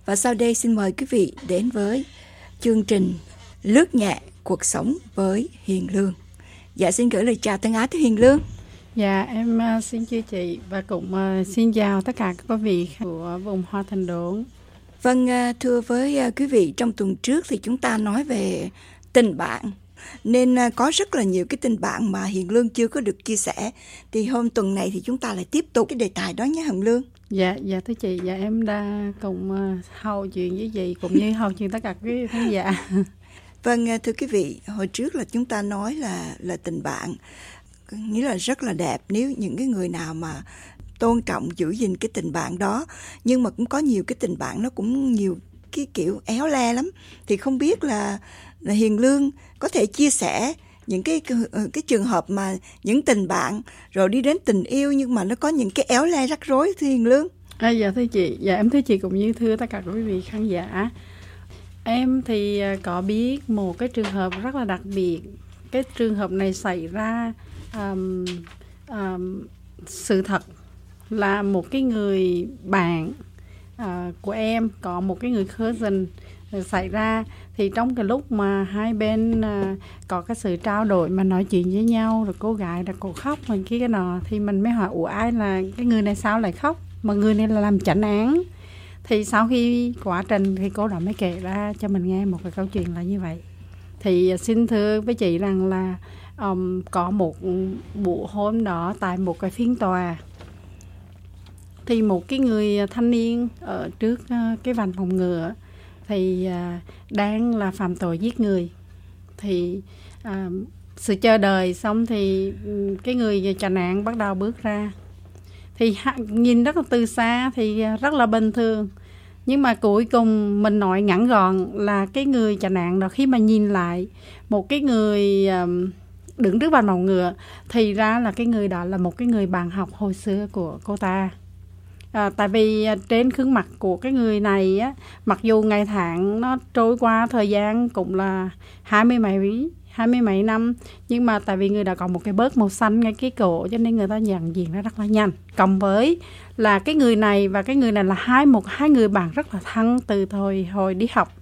Và sau đây xin mời quý vị đến với chương trình Lướt nhẹ cuộc sống với Hiền Lương. Dạ, xin gửi lời chào thân ái tới Hiền Lương. Dạ, em xin chào chị và cũng xin chào tất cả các quý vị của vùng Hoa Thành Đốn. Vâng, thưa với quý vị, trong tuần trước thì chúng ta nói về tình bạn, nên có rất là nhiều cái tình bạn mà Hiền Lương chưa có được chia sẻ. Thì hôm tuần này thì chúng ta lại tiếp tục cái đề tài đó nhé Hiền Lương. Dạ thưa chị, em đã cùng hầu chuyện với chị cũng như hầu chuyện tất cả quý khán giả. Vâng, thưa quý vị, hồi trước là chúng ta nói là tình bạn nghĩa là rất là đẹp nếu những cái người nào mà tôn trọng giữ gìn cái tình bạn đó. Nhưng mà cũng có nhiều cái tình bạn nó cũng nhiều cái kiểu éo le lắm. Thì không biết là Hiền Lương có thể chia sẻ những cái trường hợp mà những tình bạn rồi đi đến tình yêu nhưng mà nó có những cái éo le rắc rối thưa Hiền Lương. Dạ thưa chị, em thưa chị cũng như thưa tất cả quý vị khán giả. Em thì có biết một cái trường hợp rất là đặc biệt. Cái trường hợp này xảy ra sự thật là một cái người bạn của em có một cái người cousin xảy ra. Thì trong cái lúc mà hai bên có cái sự trao đổi mà nói chuyện với nhau, rồi cô gái là cô khóc mình kia cái nọ, thì mình mới hỏi ủa ai là cái người này sao lại khóc, mà người này là làm chánh án. Thì sau khi quá trình thì cô đó mới kể ra cho mình nghe một cái câu chuyện là như vậy. Thì xin thưa với chị rằng là có một buổi hôm đó tại một cái phiên tòa, thì một cái người thanh niên ở trước cái văn phòng ngựa thì đang là phạm tội giết người. Thì sự chờ đợi xong thì cái người chánh án bắt đầu bước ra. Thì nhìn rất là từ xa thì rất là bình thường. Nhưng mà cuối cùng mình nói ngắn gọn là cái người chánh án đó khi mà nhìn lại một cái người đứng trước bàn mỏng ngựa thì ra là cái người đó là một cái người bạn học hồi xưa của cô ta. Tại vì trên gương mặt của cái người này á, mặc dù ngày tháng nó trôi qua thời gian cũng là hai mươi mấy năm, nhưng mà tại vì người đã có một cái bớt màu xanh ngay cái cổ cho nên người ta nhận diện ra rất là nhanh. Cộng với là cái người này và cái người này là hai người bạn rất là thân từ hồi đi học.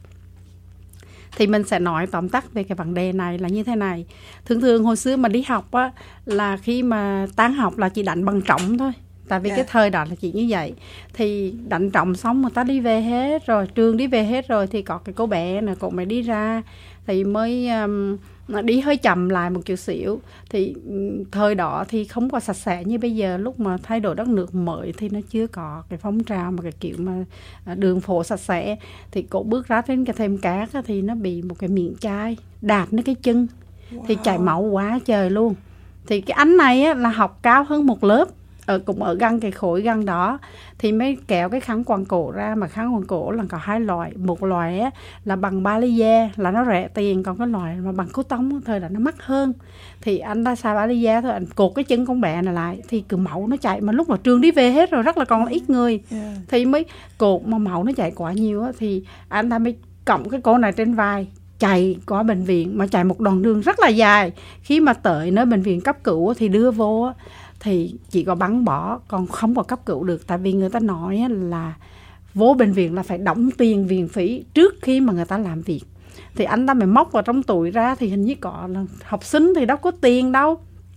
Thì mình sẽ nói tóm tắt về cái vấn đề này là như thế này. Thường hồi xưa mà đi học á, là khi mà tan học là chỉ đánh bằng trống thôi. Tại vì cái thời đó là chỉ như vậy. Thì đánh trọng xong người ta đi về hết rồi, trường đi về hết rồi, thì có cái cô bé này cô mới đi ra. Thì mới đi hơi chậm lại một chút xíu. Thì thời đó thì không có sạch sẽ như bây giờ. Lúc mà thay đổi đất nước mới thì nó chưa có cái phong trào mà cái kiểu mà đường phố sạch sẽ. Thì cô bước ra trên cái thềm cát thì nó bị một cái miệng chai đạp nó cái chân. Thì chảy máu quá trời luôn. Thì cái anh này á, là học cao hơn một lớp, cũng ở gần cái khối gần đó. Thì mới kéo cái khăn quàng cổ ra. Mà khăn quàng cổ là có hai loại. Một loại á, là bằng ba-li-da là nó rẻ tiền. Còn cái loại mà bằng cốt tông thời đó nó mắc hơn. Thì anh ta xài ba-li-da thôi, anh cột cái chân con bé này lại thì cứ máu nó chảy. Mà lúc mà trường đi về hết rồi, rất là còn ít người. Thì mới cột mà máu nó chảy quá nhiều á, thì anh ta mới cõng cái cô này trên vai chạy qua bệnh viện. Mà chạy một đoạn đường rất là dài. Khi mà tới nơi bệnh viện cấp cứu thì đưa vô á, thì chỉ có băng bó, còn không có cấp cứu được. Tại vì người ta nói là vô bệnh viện là phải đóng tiền viện phí trước khi mà người ta làm việc. Thì anh ta mới móc vào trong túi ra, thì hình như có là học sinh thì đâu có tiền đâu.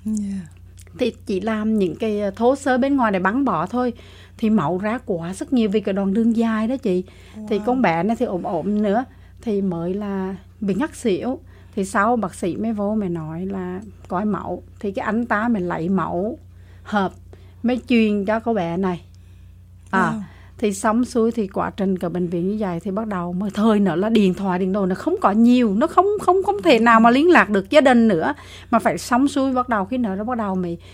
Thì chỉ làm những cái thô sơ bên ngoài để băng bó thôi. Thì máu ra quá rất nhiều vì cái đoạn đường dài đó chị. Thì con bé này thì ổm nữa, thì mới là bị ngất xỉu. Thì sau bác sĩ mới vô mới nói là coi máu. Thì cái anh ta mới lấy máu hợp mới truyền cho cô bé này. Thì xong xuôi thì quá trình cả bệnh viện như vậy thì bắt đầu mới thời nữa là điện thoại điện đồ nó không có nhiều, nó không thể nào mà liên lạc được gia đình nữa, mà phải xong xuôi bắt đầu khi nữa nó bắt đầu mày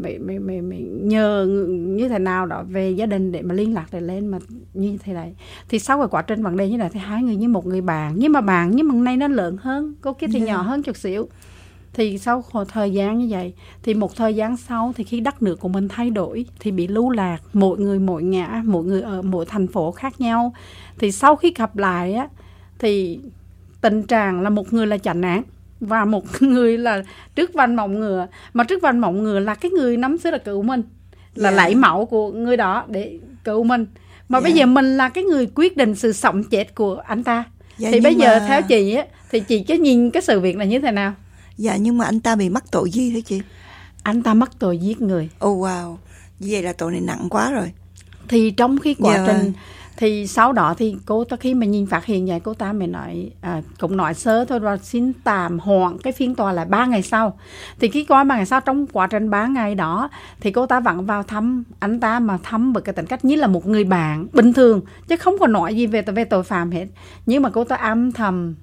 nhờ như thế nào đó về gia đình để mà liên lạc để lên mà như thế này. Thì sau cái quá trình vấn đề như này thì hai người như một người bạn, nhưng mà này nó lớn hơn, cô kia thì nhỏ hơn chút xíu. Thì sau thời gian như vậy, thì một thời gian sau thì khi đất nước của mình thay đổi thì bị lưu lạc, mỗi người mỗi ngã, mỗi người ở mỗi thành phố khác nhau. Thì sau khi gặp lại á, thì tình trạng là một người là chánh án và một người là trước văn mỏng ngựa. Mà trước văn mỏng ngựa là cái người năm xưa là cứu mình, là lấy máu của người đó để cứu mình. Mà bây giờ mình là cái người quyết định sự sống chết của anh ta. Thì bây giờ theo chị á, thì chị cái nhìn cái sự việc là như thế nào? Dạ, nhưng mà anh ta bị mắc tội gì thế chị? Anh ta mắc tội giết người. Wow, vậy là tội này nặng quá rồi. Thì trong khi quá trình thì sau đó thì cô ta khi mà nhìn phát hiện vậy, cô ta mới nói cũng nói sơ thôi và xin tạm hoãn cái phiên tòa lại 3 ngày sau. Thì khi qua 3 ngày sau, trong quá trình 3 ngày đó thì cô ta vẫn vào thăm anh ta, mà thăm với cái tính cách như là một người bạn bình thường, chứ không có nói gì về tội phạm hết. Nhưng mà cô ta âm thầm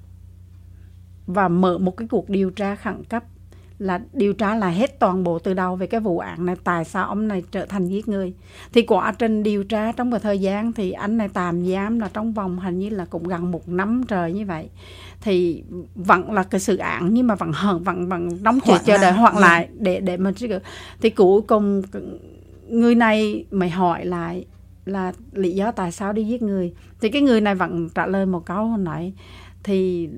và mở một cái cuộc điều tra khẩn cấp, là điều tra là hết toàn bộ từ đầu về cái vụ án này, tại sao ông này trở thành giết người. Thì quá trình điều tra trong cái thời gian thì anh này tạm giam là trong vòng hình như là cũng gần 1 năm trời như vậy. Thì vẫn là cái sự án nhưng mà vẫn đóng chờ đợi hoãn lại để mà thì cuối cùng người này mới hỏi lại là lý do tại sao đi giết người. Thì cái người này vẫn trả lời một câu nói thì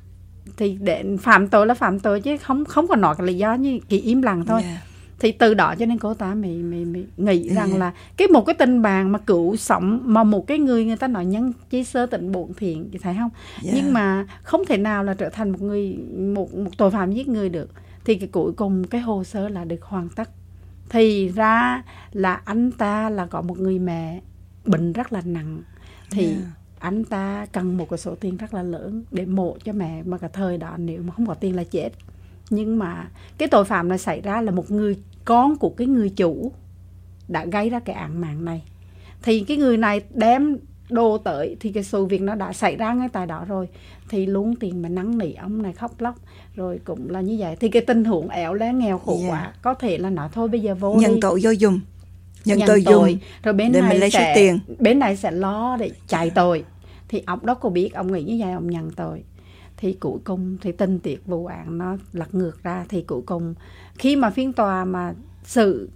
để phạm tội là phạm tội, chứ không có nói cái lý do, như chỉ im lặng thôi. Thì từ đó cho nên cô ta mới nghĩ rằng là một cái tình bạn mà cứu sống mà một cái người ta nói nhân chí sơ tịnh bổn thiện, chị thấy không? Nhưng mà không thể nào là trở thành một tội phạm giết người được. Thì cái cuối cùng cái hồ sơ là được hoàn tất. Thì ra là anh ta là có một người mẹ bệnh rất là nặng. Thì anh ta cần một cái số tiền rất là lớn để mổ cho mẹ, mà cả thời đó nếu mà không có tiền là chết. Nhưng mà cái tội phạm này xảy ra là một người con của cái người chủ đã gây ra cái án mạng này. Thì cái người này đem đồ tới thì cái sự việc nó đã xảy ra ngay tại đó rồi. Thì luôn tiền mà năn nỉ ông này khóc lóc. Rồi cũng là như vậy. Thì cái tình huống éo le nghèo khổ quá, có thể là nói thôi bây giờ vô nhận đi. tội vô dùng. Nhận tội dùng rồi bên để này mình lấy số sẽ, tiền. Bên này sẽ lo để chạy tội. Thì ông đó có biết, ông nghĩ như vậy, ông nhận tội. Thì cuối cùng thì tình tiết vụ án nó lật ngược ra. Thì cuối cùng khi mà phiên tòa mà sự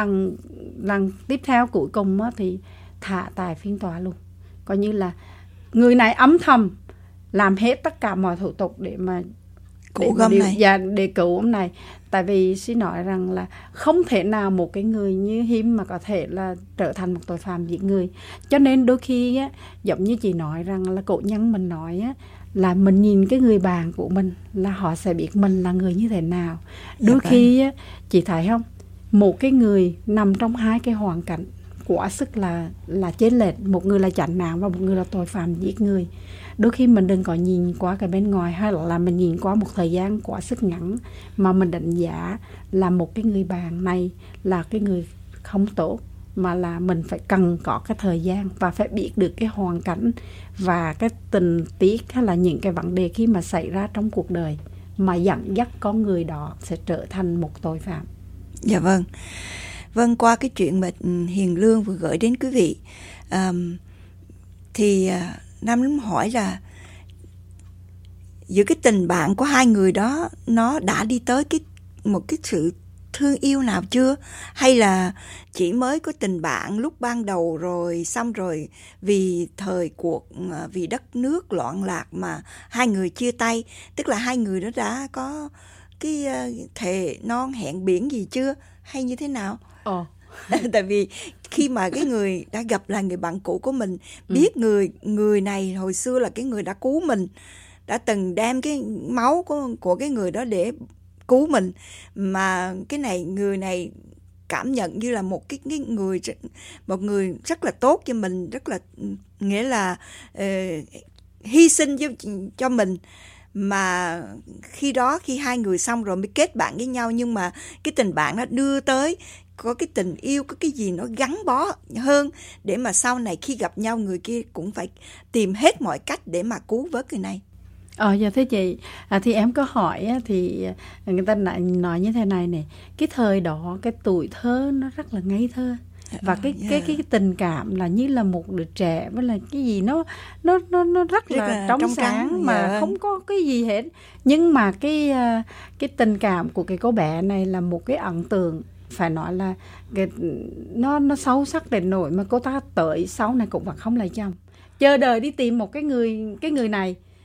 lần tiếp theo cuối cùng á, thì thả tại phiên tòa luôn. Coi như là người này âm thầm làm hết tất cả mọi thủ tục để mà cứu ông này. Để cứu ông này. Tại vì xin nói rằng là không thể nào một cái người như Hiêm mà có thể là trở thành một tội phạm giết người. Cho nên đôi khi á, giống như chị nói rằng là cổ nhân mình nói á, là mình nhìn cái người bạn của mình là họ sẽ biết mình là người như thế nào. Đôi khi á, chị thấy không, một cái người nằm trong hai cái hoàn cảnh quá sức là chênh lệch, một người là chánh nạn và một người là tội phạm giết người. Đôi khi mình đừng có nhìn qua cái bên ngoài, hay là mình nhìn qua một thời gian quá sức ngắn mà mình đánh giá là một cái người bạn này là cái người không tốt, mà là mình phải cần có cái thời gian và phải biết được cái hoàn cảnh và cái tình tiết hay là những cái vấn đề khi mà xảy ra trong cuộc đời mà dẫn dắt con người đó sẽ trở thành một tội phạm. Dạ vâng. Vâng, qua cái chuyện mà Hiền Lương vừa gửi đến quý vị, thì Nam muốn hỏi là giữa cái tình bạn của hai người đó, nó đã đi tới một cái sự thương yêu nào chưa? Hay là chỉ mới có tình bạn lúc ban đầu rồi xong rồi vì thời cuộc, vì đất nước loạn lạc mà hai người chia tay? Tức là hai người đó đã có cái thề non hẹn biển gì chưa? Hay như thế nào? Tại vì khi mà cái người đã gặp là người bạn cũ của mình, biết người này hồi xưa là cái người đã cứu mình, đã từng đem cái máu của cái người đó để cứu mình, mà người này cảm nhận như là một người rất là tốt cho mình, rất là nghĩa là hy sinh cho mình. Mà khi hai người xong rồi mới kết bạn với nhau, nhưng mà cái tình bạn nó đưa tới có cái tình yêu, có cái gì nó gắn bó hơn, để mà sau này khi gặp nhau người kia cũng phải tìm hết mọi cách để mà cứu vớt người này. Dạ thưa chị, thì em có hỏi thì người ta lại nói như thế này này, cái thời đó cái tuổi thơ nó rất là ngây thơ, và cái tình cảm là như là một đứa trẻ, với là cái gì nó rất là trong sáng mà không có cái gì hết. Nhưng mà cái tình cảm của cái cô bé này là một cái ấn tượng, phải nói là nó sâu sắc đến nỗi mà cô ta tới sau này cũng vẫn không lấy chồng, chờ đợi đi tìm một cái người này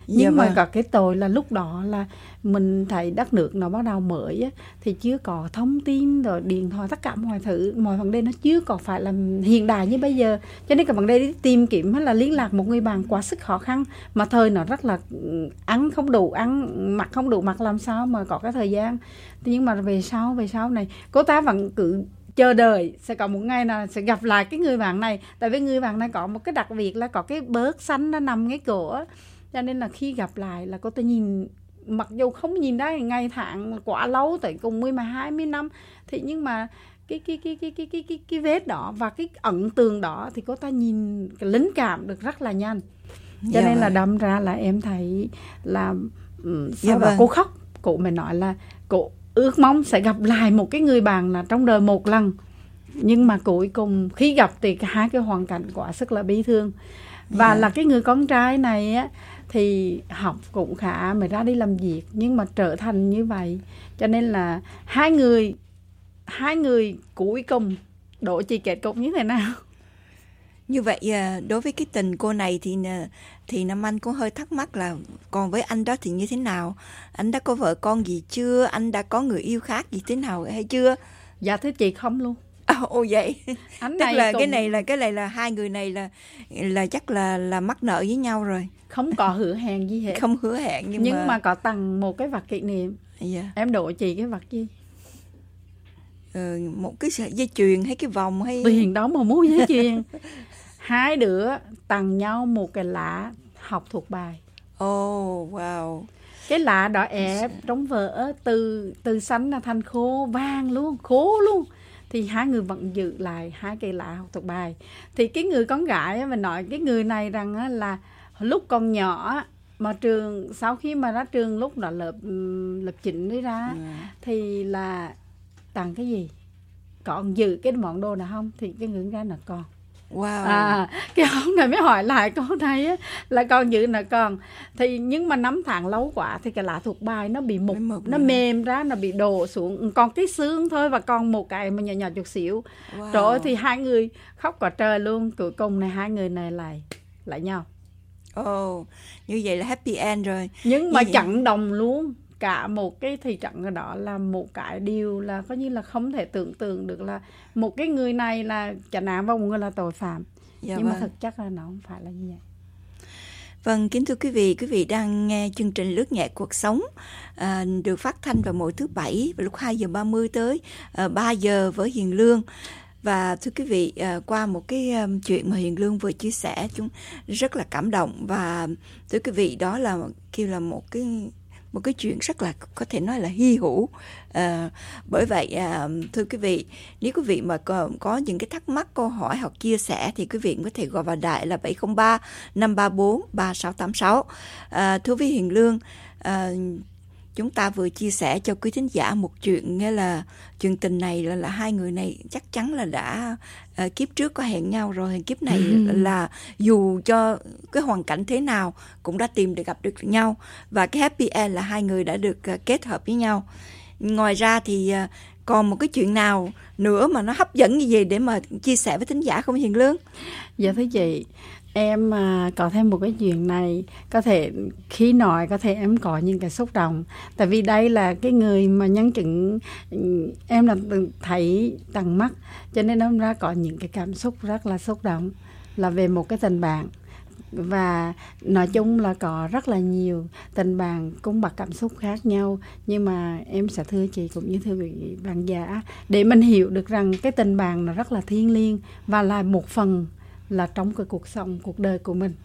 Nhưng mà có cái tội là lúc đó là mình thấy đất nước nó bắt đầu mới á, thì chưa có thông tin rồi điện thoại, tất cả mọi vấn đề nó chưa có phải là hiện đại như bây giờ, cho nên cái vấn đề đi tìm kiếm hay là liên lạc một người bạn quá sức khó khăn, mà thời nó rất là ăn không đủ ăn, mặc không đủ mặc, làm sao mà có cái thời gian. Nhưng mà về sau này cô ta vẫn cứ chờ đợi sẽ có một ngày nào sẽ gặp lại cái người bạn này, tại vì người bạn này có một cái đặc biệt là có cái bớt xanh nó nằm ngay cổ, cho nên là khi gặp lại là cô ta nhìn, mặc dù không nhìn ra ngày tháng quá lâu, tới cùng 10-20 năm, thì nhưng mà cái vết đó và cái ấn tượng đó thì cô ta nhìn cái linh cảm được rất là nhanh, cho nên là đâm ra là em thấy là sau đó cô khóc, cô mới nói là cô ước mong sẽ gặp lại một cái người bạn là trong đời một lần, nhưng mà cuối cùng khi gặp thì hai cái hoàn cảnh quá sức là bi thương. Và là cái người con trai này á thì học cũng khá, mà ra đi làm việc nhưng mà trở thành như vậy, cho nên là hai người cuối cùng Đỗ chị kết cục như thế nào? Như vậy đối với cái tình cô này thì Nam Anh cũng hơi thắc mắc là còn với anh đó thì như thế nào? Anh đã có vợ con gì chưa? Anh đã có người yêu khác gì thế nào hay chưa? Dạ thưa chị không luôn. Ồ vậy. Anh tức này là cũng... cái này là hai người này là chắc là mắc nợ với nhau rồi. Không có hứa hẹn gì hết. Không hứa hẹn nhưng mà có tặng một cái vật kỷ niệm. Em Đỗ chị cái vật gì? Một cái sợi dây chuyền hay cái vòng hay tiền đó mà mua dây chuyền. Hai đứa tặng nhau một cái lá học thuộc bài. Wow. Cái lá đó ép trong vở từ xanh là thành khô vàng luôn, khô luôn. Thì hai người vẫn giữ lại hai cây lá học thuộc bài. Thì cái người con gái mình nói cái người này rằng là lúc còn nhỏ mà trường, sau khi mà ra trường lúc đó lớp 9 đi ra thì là tặng cái gì, còn giữ cái món đồ nào không, thì cái người ra là còn. Wow. Cái ông này mới hỏi lại câu này á, là còn giữ là còn. Thì nhưng mà 5 tháng lâu quá thì cái lá thuộc bài nó bị mục, nó mềm ra, nó bị đổ xuống, còn cái xương thôi và còn một cái mà nhỏ nhỏ chút xíu. Trời ơi, thì hai người khóc quả trời luôn. Cuối cùng này hai người này lại nhau. Như vậy là happy end rồi. Nhưng mà chặn đồng luôn. Cả một cái thị trấn đó là một cái điều là coi như là không thể tưởng tượng được, là một cái người này là chánh án và một người là tội phạm. Nhưng mà thực chất là nó không phải là như vậy. Vâng, kính thưa quý vị đang nghe chương trình Lướt Nhẹ Cuộc Sống, được phát thanh vào mỗi thứ Bảy vào lúc 2:30 tới 3 giờ với Hiền Lương. Và thưa quý vị, qua một cái chuyện mà Hiền Lương vừa chia sẻ, chúng rất là cảm động. Và thưa quý vị, đó là kêu là một cái chuyện rất là có thể nói là hy hữu. Bởi vậy thưa quý vị, nếu quý vị mà có những cái thắc mắc, câu hỏi hoặc chia sẻ thì quý vị có thể gọi vào đại là 703-534-3686. Thưa với Hiền Lương, chúng ta vừa chia sẻ cho quý thính giả một chuyện, nghĩa là chuyện tình này là hai người này chắc chắn là đã kiếp trước có hẹn nhau rồi, kiếp này là dù cho cái hoàn cảnh thế nào cũng đã tìm được gặp được nhau, và cái happy end là hai người đã được kết hợp với nhau. Ngoài ra thì còn một cái chuyện nào nữa mà nó hấp dẫn như vậy để mà chia sẻ với thính giả không Hiền Lương? Dạ thưa chị, em có thêm một cái chuyện này, có thể khi nói có thể em có những cái xúc động, tại vì đây là cái người mà nhân chứng em là thấy tận mắt, cho nên em ra có những cái cảm xúc rất là xúc động, là về một cái tình bạn. Và nói chung là có rất là nhiều tình bạn cũng bật cảm xúc khác nhau, nhưng mà em sẽ thưa chị cũng như thưa vị bạn giả, để mình hiểu được rằng cái tình bạn nó rất là thiêng liêng và là một phần là trong cái cuộc sống, cuộc đời của mình.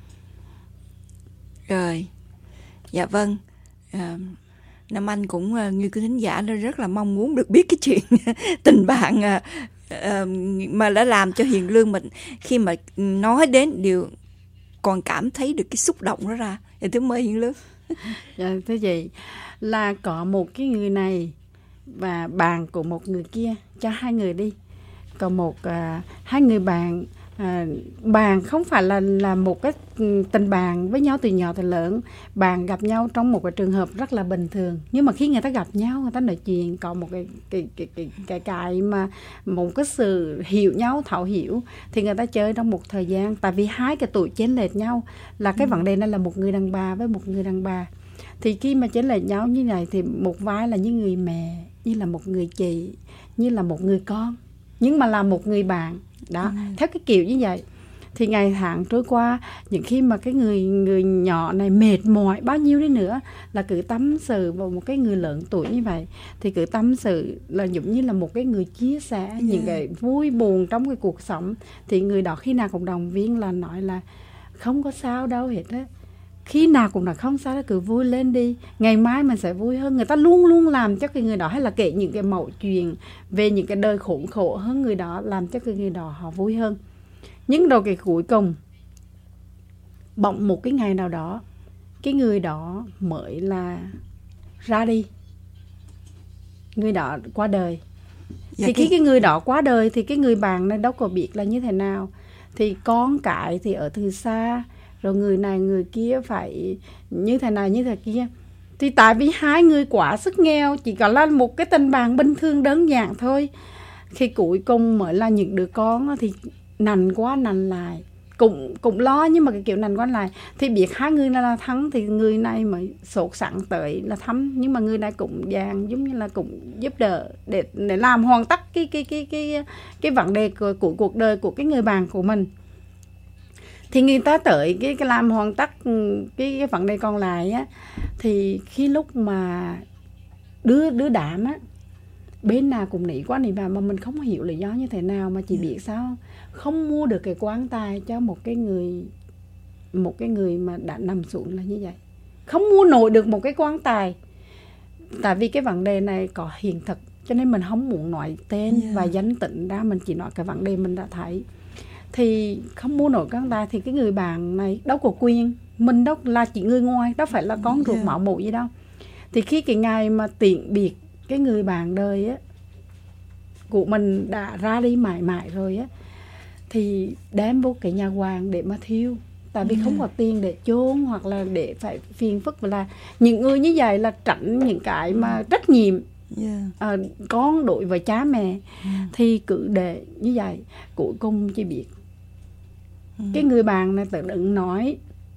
Rồi, dạ vâng. Nam Anh cũng như cái thính giả nó rất là mong muốn được biết cái chuyện tình bạn mà đã làm cho Hiền Lương mình khi mà nói đến điều còn cảm thấy được cái xúc động đó ra. Thưa mời Hiền Lương. Dạ, thưa chị, là có một cái người này và bạn của một người kia cho hai người đi. Còn hai người bạn Bạn không phải là một cái tình bạn với nhau từ nhỏ tới lớn. Bạn gặp nhau trong một cái trường hợp rất là bình thường, nhưng mà khi người ta gặp nhau, người ta nói chuyện có một cái mà một cái sự hiểu nhau, thấu hiểu, thì người ta chơi trong một thời gian. Tại vì hai cái tuổi chênh lệch nhau, là cái vấn đề này là một người đàn bà với một người đàn bà. Thì khi mà chênh lệch nhau như này thì một vai là như người mẹ, như là một người chị, như là một người con, nhưng mà là một người bạn đó, theo cái kiểu như vậy. Thì ngày tháng trôi qua, những khi mà cái người nhỏ này mệt mỏi bao nhiêu đi nữa, là cứ tâm sự vào một cái người lớn tuổi như vậy, thì cứ tâm sự là giống như là một cái người chia sẻ những cái vui buồn trong cái cuộc sống. Thì người đó khi nào cũng động viên, là nói là không có sao đâu hết á, khi nào cũng là không sao đó, cứ vui lên đi, ngày mai mình sẽ vui hơn. Người ta luôn luôn làm cho cái người đó, hay là kể những cái mẩu chuyện về những cái đời khốn khổ hơn người đó, làm cho cái người đó họ vui hơn. Nhưng rồi cái cuối cùng, bỗng một cái ngày nào đó, cái người đó mới là ra đi, người đó qua đời. Thì khi cái người đó qua đời thì cái người bạn này đâu có biết là như thế nào. Thì con cái thì ở từ xa, rồi người này người kia phải như thế này như thế kia. Thì tại vì hai người quá sức nghèo, chỉ có là một cái tình bạn bình thường đơn giản thôi. Khi cuối cùng mới là những đứa con thì nành quá nành lại, cũng lo, nhưng mà cái kiểu nành quá lại. Thì biết hai người là thắng, thì người này mới sốt sắng tới là thăm. Nhưng mà người này cũng dạng giống như là cũng giúp đỡ để làm hoàn tất cái vấn đề của cuộc đời của cái người bạn của mình. Thì người ta tới cái làm hoàn tất cái vấn đề còn lại á. Thì khi lúc mà đứa đảm á, bên nào cũng nỉ quá nỉ vào, mà mình không hiểu lý do như thế nào, mà chỉ biết sao không mua được cái quan tài cho một cái người mà đã nằm xuống là như vậy. Không mua nổi được một cái quan tài. Tại vì cái vấn đề này có hiện thực, cho nên mình không muốn nói tên và danh tính ra, mình chỉ nói cái vấn đề mình đã thấy. Thì không mua nổi quan tài thì cái người bạn này đâu có quyền, mình đâu là chỉ người ngoài, đâu phải là con ruột máu mủ gì đâu. Thì khi cái ngày mà tiễn biệt cái người bạn đời á của mình đã ra đi mãi mãi rồi á, thì đem vô cái nhà hoàng để mà thiêu. Tại vì không có tiền để chôn, hoặc là để phải phiền phức. Là những người như vậy là tránh những cái mà trách nhiệm con đối với cha mẹ. Thì cứ để như vậy, cuối cùng chỉ biết cái người bạn này tự đừng nói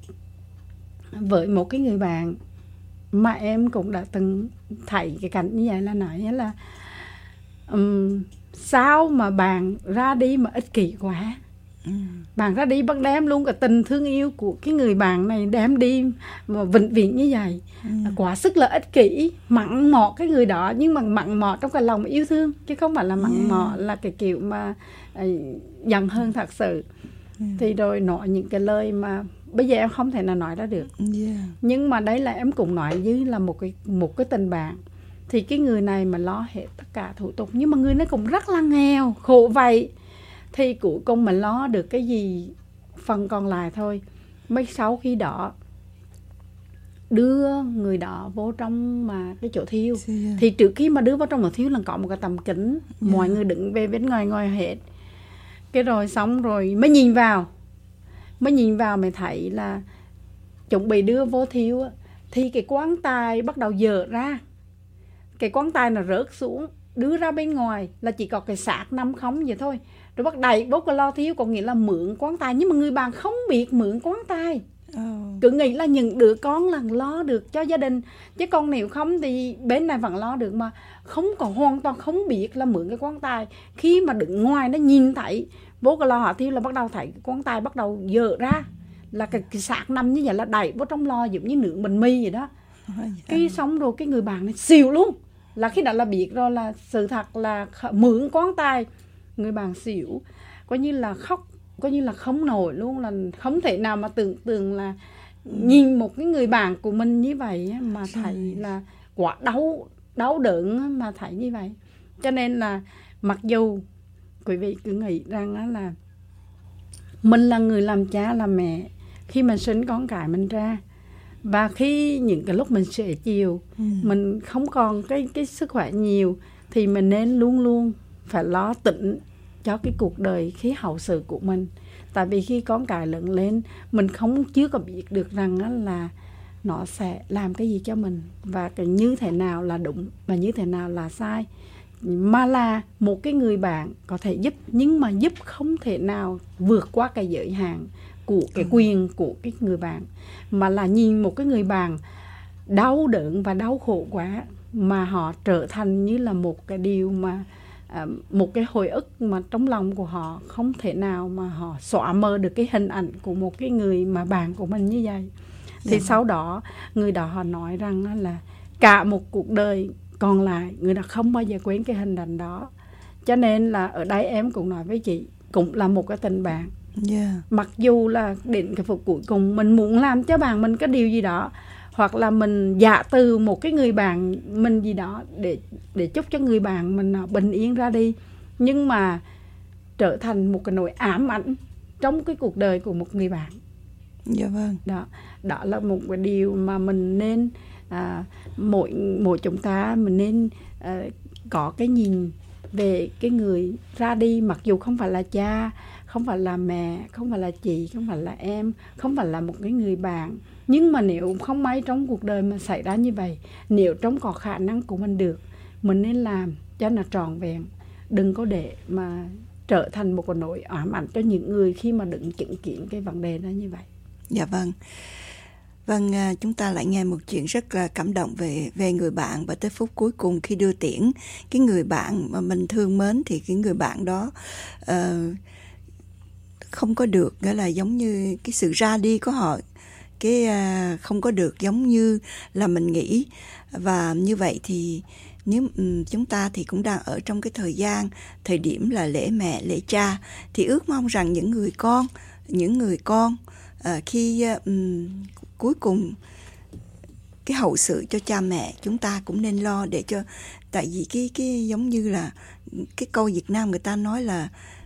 với một cái người bạn mà em cũng đã từng thấy cái cảnh như vậy, là nói là sao mà bạn ra đi mà ích kỷ quá. Bạn ra đi bắt đem luôn cả tình thương yêu của cái người bạn này đem đi mà vĩnh viễn như vậy. Quá sức là ích kỷ, mặn mò cái người đó, nhưng mà mặn mò trong cái lòng yêu thương, chứ không phải là mặn mò là cái kiểu mà giận hơn thật sự. Thì rồi nói những cái lời mà bây giờ em không thể nào nói ra được. Nhưng mà đấy là em cũng nói với là một cái tình bạn. Thì cái người này mà lo hết tất cả thủ tục, nhưng mà người nó cũng rất là nghèo, khổ vậy. Thì cuối cùng mình lo được cái gì phần còn lại thôi. Mấy sau khi đó đưa người đó vô trong mà cái chỗ thiêu. Thì trước khi mà đưa vào trong chỗ thiêu là có một cái tầm kính, mọi người đứng về bên ngoài hết. Cái rồi xong rồi mới nhìn vào mới thấy là chuẩn bị đưa vô thiêu. Thì cái quan tài bắt đầu dở ra. Cái quan tài nó rớt xuống, đưa ra bên ngoài là chỉ có cái xác nằm không vậy thôi. Rồi bắt đẩy bố cái lo thiêu, có nghĩa là mượn quan tài. Nhưng mà người bạn không biết mượn quan tài. Cứ nghĩ là những đứa con là lo được cho gia đình, chứ còn nếu không thì bên này vẫn lo được. Mà không có, hoàn toàn không biết là mượn cái quan tài. Khi mà đứng ngoài nó nhìn thấy bố cái lò hỏa thiêu là bắt đầu thấy cái quan tài bắt đầu dở ra, là cái xác nằm như vậy, là đẩy vô trong lò giống như nướng bánh mì vậy đó. Cái xong rồi cái người bạn này xỉu luôn. Là khi đó là biết rồi là sự thật là mượn quan tài. Người bạn xỉu, coi như là khóc, coi như là không nổi luôn, là không thể nào mà tưởng tượng là nhìn một cái người bạn của mình như vậy mà thấy là quá đau đớn mà thấy như vậy. Cho nên là mặc dù quý vị cứ nghĩ rằng là mình là người làm cha làm mẹ, khi mình sinh con cái mình ra, và khi những cái lúc mình sẻ chiều, mình không còn cái sức khỏe nhiều, thì mình nên luôn luôn phải lo tịnh cho cái cuộc đời, cái hậu sự của mình. Tại vì khi con cái lớn lên, mình chưa có biết được rằng là nó sẽ làm cái gì cho mình, và cái như thế nào là đúng và như thế nào là sai. Mà là một cái người bạn có thể giúp, nhưng mà giúp không thể nào vượt qua cái giới hạn của cái quyền của cái người bạn. Mà là nhìn một cái người bạn đau đớn và đau khổ quá, mà họ trở thành như là một cái điều mà một cái hồi ức mà trong lòng của họ không thể nào mà họ xóa mờ được cái hình ảnh của một cái người mà bạn của mình như vậy. Thì sau đó người đó họ nói rằng là cả một cuộc đời còn lại người ta không bao giờ quên cái hình ảnh đó. Cho nên là ở đây em cũng nói với chị, cũng là một cái tình bạn. Mặc dù là đến cái phút cuối cùng mình muốn làm cho bạn mình cái điều gì đó, hoặc là mình dạ từ một cái người bạn mình gì đó để chúc cho người bạn mình bình yên ra đi, nhưng mà trở thành một cái nỗi ám ảnh trong cái cuộc đời của một người bạn. Dạ vâng. Đó là một cái điều mà mình nên mỗi chúng ta mình nên có cái nhìn về cái người ra đi, mặc dù không phải là cha, không phải là mẹ, không phải là chị, không phải là em, không phải là một cái người bạn. Nhưng mà nếu không may trong cuộc đời mà xảy ra như vậy, nếu trong có khả năng của mình được, mình nên làm cho nó trọn vẹn. Đừng có để mà trở thành một cái nỗi ám ảnh cho những người khi mà đứng chứng kiến cái vấn đề đó như vậy. Dạ vâng. Vâng, chúng ta lại nghe một chuyện rất là cảm động về người bạn, và tới phút cuối cùng khi đưa tiễn cái người bạn mà mình thương mến thì cái người bạn đó không có được, nghĩa là giống như cái sự ra đi của họ không có được giống như là mình nghĩ. Và như vậy thì nếu chúng ta thì cũng đang ở trong cái thời điểm là lễ mẹ, lễ cha, thì ước mong rằng những người con khi cuối cùng cái hậu sự cho cha mẹ, chúng ta cũng nên lo để cho, tại vì cái giống như là cái câu Việt Nam người ta nói là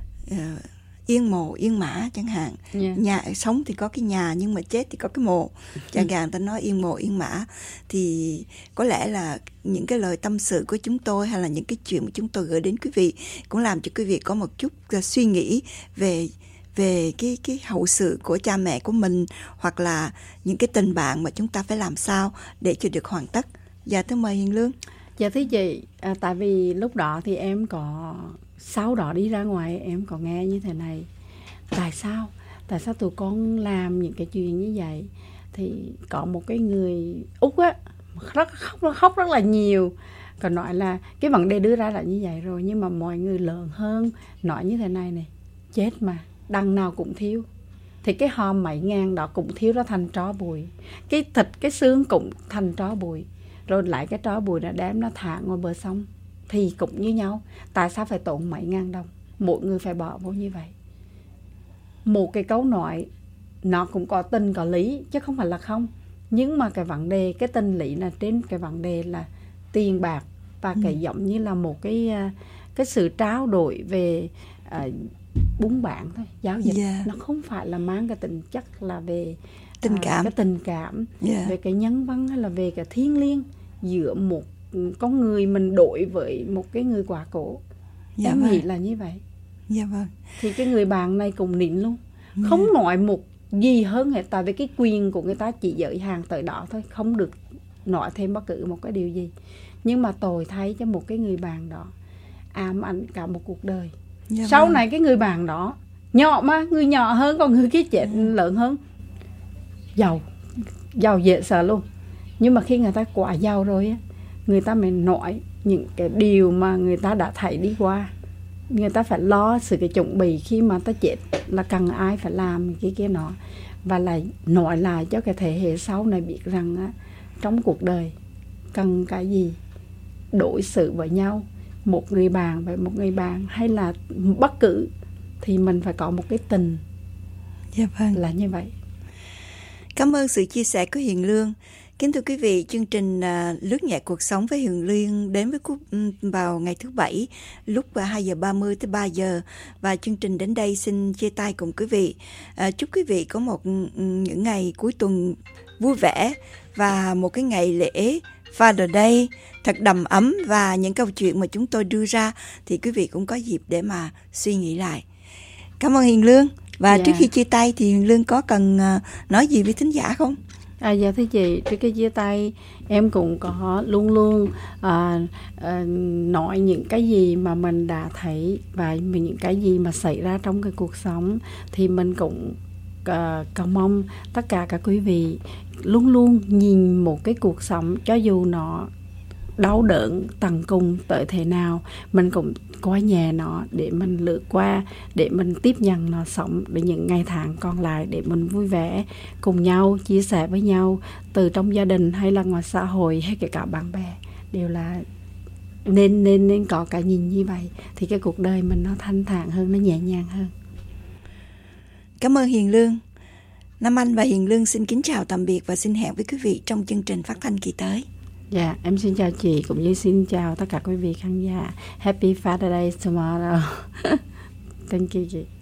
yên mồ yên mã chẳng hạn. Nhà sống thì có cái nhà, nhưng mà chết thì có cái mồ chẳng hạn. Ta nói yên mồ yên mã, thì có lẽ là những cái lời tâm sự của chúng tôi hay là những cái chuyện mà chúng tôi gửi đến quý vị cũng làm cho quý vị có một chút suy nghĩ về cái hậu sự của cha mẹ của mình, hoặc là những cái tình bạn mà chúng ta phải làm sao để cho được hoàn tất. Dạ thưa mời Hiền Lương. Dạ thưa chị, tại vì lúc đó thì em sau đó đi ra ngoài em có nghe như thế này: tại sao tụi con làm những cái chuyện như vậy? Thì có một cái người Úc á khóc rất là nhiều, còn nói là cái vấn đề đưa ra là như vậy rồi, nhưng mà mọi người lớn hơn nói như thế này này: chết mà, đằng nào cũng thiếu. Thì cái hòm mấy ngàn đó cũng thiếu ra thành tro bụi, cái thịt cái xương cũng thành tro bụi, rồi lại cái tro bụi đã đem nó thả ngoài bờ sông thì cũng như nhau. Tại sao phải tốn mấy ngàn đồng mỗi người phải bỏ vô như vậy? Một cái câu nói nó cũng có tình có lý chứ không phải là không, nhưng mà cái vấn đề, cái tình lý là trên cái vấn đề là tiền bạc và cái giống như là một cái sự trao đổi về buôn bán thôi, giao dịch. Nó không phải là mang cái tính chất là về tình cảm, cái tình cảm, về cái nhân văn hay là về cái thiêng liêng giữa một con người mình đổi với một cái người quá cố. Em nghĩ là như vậy. Thì cái người bạn này cũng nín luôn, không nói một gì hơn hết, tại vì cái quyền của người ta chỉ giới hạn tới đó thôi, không được nói thêm bất cứ một cái điều gì. Nhưng mà tôi thấy cho một cái người bạn đó ám ảnh cả một cuộc đời. Sau này cái người bạn đó nhỏ mà, người nhỏ hơn, còn người kia chết lớn hơn, giàu dễ sợ luôn. Nhưng mà khi người ta quá giàu rồi á, người ta mới nói những cái điều mà người ta đã thấy đi qua. Người ta phải lo sự cái chuẩn bị khi mà ta chết là cần ai phải làm cái kia nọ, và lại nói lại cho cái thế hệ sau này biết rằng á, trong cuộc đời cần cái gì, đối xử với nhau, một người bạn với một người bạn hay là bất cứ, thì mình phải có một cái tình. Là như vậy. Cảm ơn sự chia sẻ của Hiền Lương. Kính thưa quý vị, chương trình Lướt Nhẹ Cuộc Sống với Hiền Lương đến với vào ngày thứ Bảy lúc 2:30 tới 3 giờ. Và chương trình đến đây xin chia tay cùng quý vị. Chúc quý vị có những ngày cuối tuần vui vẻ và một cái ngày lễ Father Day thật đầm ấm, và những câu chuyện mà chúng tôi đưa ra thì quý vị cũng có dịp để mà suy nghĩ lại. Cảm ơn Hiền Lương. Và trước khi chia tay thì Hiền Lương có cần nói gì với thính giả không? Dạ thưa chị, trước khi chia tay em cũng có luôn luôn nói những cái gì mà mình đã thấy và những cái gì mà xảy ra trong cái cuộc sống, thì mình cũng cầu mong tất cả các quý vị luôn luôn nhìn một cái cuộc sống, cho dù nó đau đớn tận cùng tới thế nào, mình cũng coi nhẹ nó để mình lướt qua, để mình tiếp nhận nó, sống để những ngày tháng còn lại để mình vui vẻ cùng nhau, chia sẻ với nhau, từ trong gia đình hay là ngoài xã hội hay kể cả bạn bè, đều là nên có cái nhìn như vậy thì cái cuộc đời mình nó thanh thản hơn, nó nhẹ nhàng hơn. Cảm ơn Hiền Lương. Nam Anh và Hiền Lương xin kính chào tạm biệt và xin hẹn với quý vị trong chương trình phát thanh kỳ tới. Dạ, em xin chào chị cũng như xin chào tất cả quý vị khán giả. Happy Father Day tomorrow. Thank you chị.